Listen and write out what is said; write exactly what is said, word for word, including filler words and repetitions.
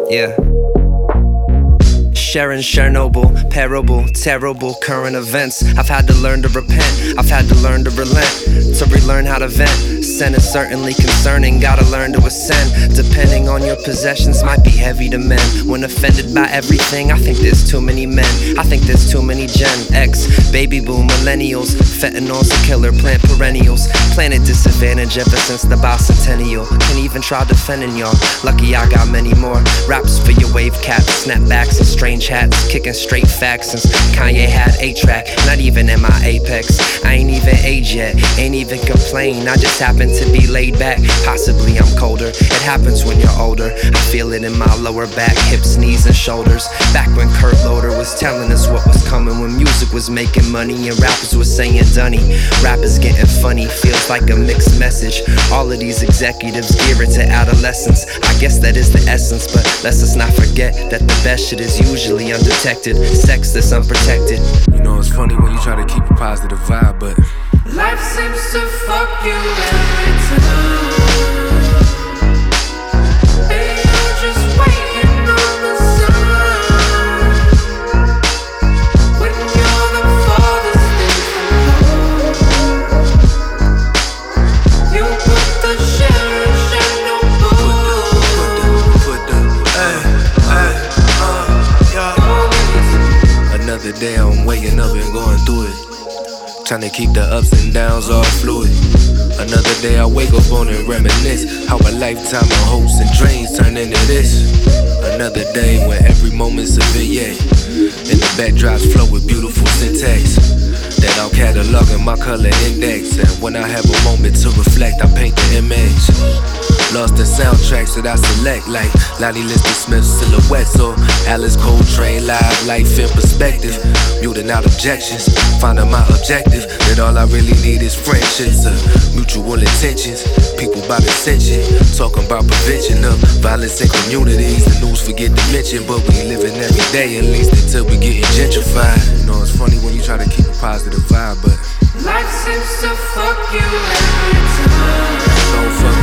Yeah. Sharing Chernobyl, parable, terrible current events. I've had to learn to repent, I've had to learn to relent, to relearn how to vent. Sin is certainly concerning, gotta learn to ascend. Depending on your possessions might be heavy to mend. When offended by everything, I think there's too many men, I think there's too many Gen X, baby boom, millennials. Fentanyl's a killer, plant perennials. Planet disadvantage ever since the bicentennial. Can't even try defending y'all, lucky I got many more. Raps for your wave caps, snapbacks and strange hats, kicking straight facts since Kanye had a track. Not even in my apex, I ain't even age yet, ain't even complain. I just happen to be laid back, possibly I'm colder. It happens when you're older, I feel it in my lower back, hips, knees and shoulders. Back when Kurt Loder was telling us what was coming, when music was making money and rappers was saying dunny. Rappers getting funny, feels like a mixed message. All of these executives gear it to adolescence. I guess that is the essence, but let's us not forget that the best shit is usually undetected. Sex that's unprotected. You know, it's funny when you try to keep a positive vibe, but life seems to fuck you every time. And you're just waiting on the sun. When you're the farthest thing from home, you put the cherish in your bowl. Put the, put the, ay, ay, uh, yeah. Another day I'm waking up and going through it, trying to keep the ups and downs all fluid. Another day I wake up on and reminisce how a lifetime of hopes and dreams turn into this. Another day when every moment's a vignette, and the backdrops flow with beautiful syntax that I'll catalog in my color index. And when I have a moment to reflect, I paint the image. Lost in soundtracks that I select, like Lonnie Liston Smith's Silhouettes or Alice Coltrane Live Life in Perspective. Muting out objections, finding my objective, that all I really need is friendships, uh, mutual intentions, people by dissension, talking about prevention of violence in communities. The news forget to mention, but we living every day, at least until we getting gentrified. You know, it's funny when you try to keep a positive vibe, but life seems to fuck you every time. Don't fuck